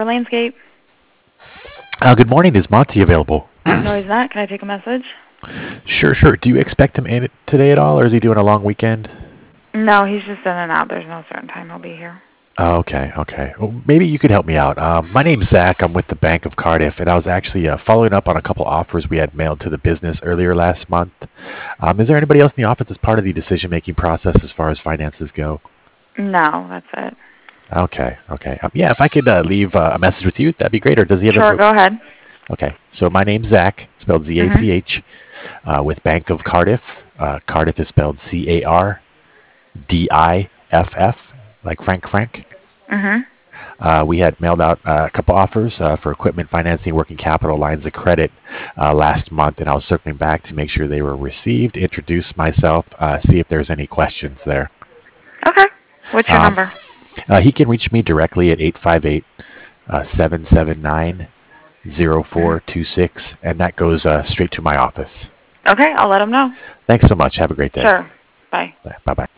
Power Landscape. Good morning. Is Monty available? No, he's not. Can I take a message? Sure, sure. Do you expect him in today at all, or is he doing a long weekend? No, he's just in and out. There's no certain time he'll be here. Oh, okay, okay. Well, maybe you could help me out. My name's Zach. I'm with the Bank of Cardiff, and I was actually following up on a couple offers we had mailed to the business earlier last month. Is there anybody else in the office as part of the decision-making process as far as finances go? No, that's it. Okay, okay. Yeah, if I could leave a message with you, that'd be great. Or does he have Sure, a... go ahead. Okay, so my name's Zach, spelled Mhm. Z-A-C-H, with Bank of Cardiff. Cardiff is spelled C-A-R-D-I-F-F, like Frank. Mhm. We had mailed out a couple offers for equipment financing, working capital lines of credit last month, and I was circling back to make sure they were received, introduce myself, see if there's any questions there. Okay. What's your Um, number? he can reach me directly at 858 779 Mhm. 0426, and that goes straight to my office. Okay, I'll let him know. Thanks so much. Have a great day. Sure. Bye. Bye bye.